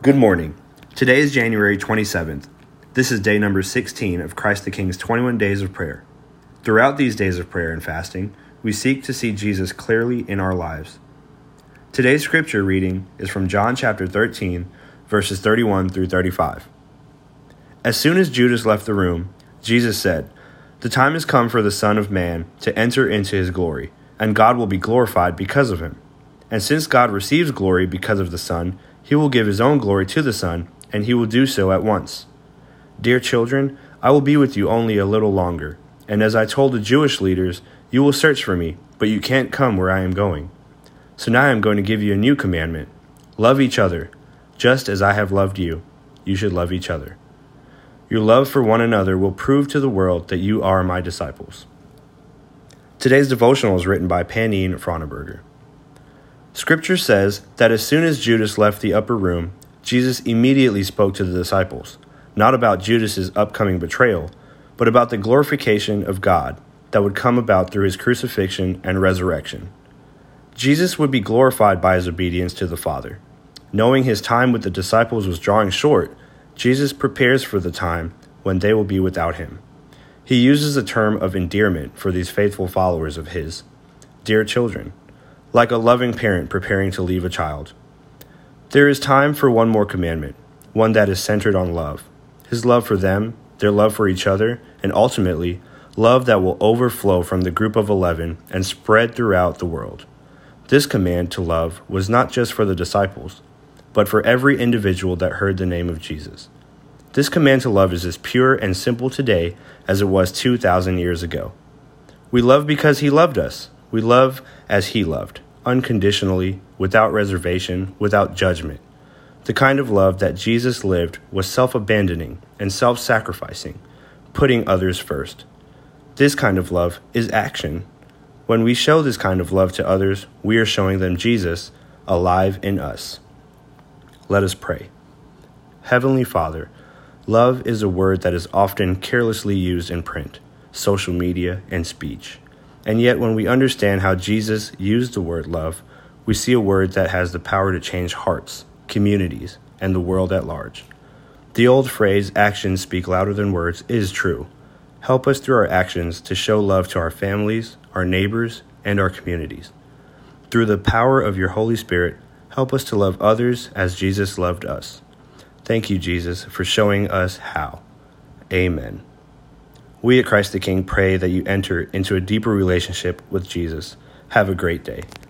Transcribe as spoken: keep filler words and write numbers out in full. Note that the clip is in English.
Good morning. Today is January twenty-seventh. This is day number sixteen of Christ the King's twenty-one days of prayer. Throughout these days of prayer and fasting, we seek to see Jesus clearly in our lives. Today's scripture reading is from John chapter thirteen, verses thirty-one through thirty-five. As soon as Judas left the room, Jesus said, "The time has come for the Son of Man to enter into his glory, and God will be glorified because of him. And since God receives glory because of the Son, he will give his own glory to the Son, and he will do so at once. Dear children, I will be with you only a little longer, and as I told the Jewish leaders, you will search for me, but you can't come where I am going. So now I am going to give you a new commandment. Love each other. Just as I have loved you, you should love each other. Your love for one another will prove to the world that you are my disciples." Today's devotional is written by Panine Froneberger. Scripture says that as soon as Judas left the upper room, Jesus immediately spoke to the disciples, not about Judas's upcoming betrayal, but about the glorification of God that would come about through his crucifixion and resurrection. Jesus would be glorified by his obedience to the Father. Knowing his time with the disciples was drawing short, Jesus prepares for the time when they will be without him. He uses a term of endearment for these faithful followers of his, dear children, like a loving parent preparing to leave a child. There is time for one more commandment, one that is centered on love. His love for them, their love for each other, and ultimately, love that will overflow from the group of eleven and spread throughout the world. This command to love was not just for the disciples, but for every individual that heard the name of Jesus. This command to love is as pure and simple today as it was two thousand years ago. We love because he loved us. We love as he loved, unconditionally, without reservation, without judgment. The kind of love that Jesus lived was self-abandoning and self-sacrificing, putting others first. This kind of love is action. When we show this kind of love to others, we are showing them Jesus alive in us. Let us pray. Heavenly Father, love is a word that is often carelessly used in print, social media, and speech. And yet when we understand how Jesus used the word love, we see a word that has the power to change hearts, communities, and the world at large. The old phrase, actions speak louder than words, is true. Help us through our actions to show love to our families, our neighbors, and our communities. Through the power of your Holy Spirit, help us to love others as Jesus loved us. Thank you, Jesus, for showing us how. Amen. We at Christ the King pray that you enter into a deeper relationship with Jesus. Have a great day.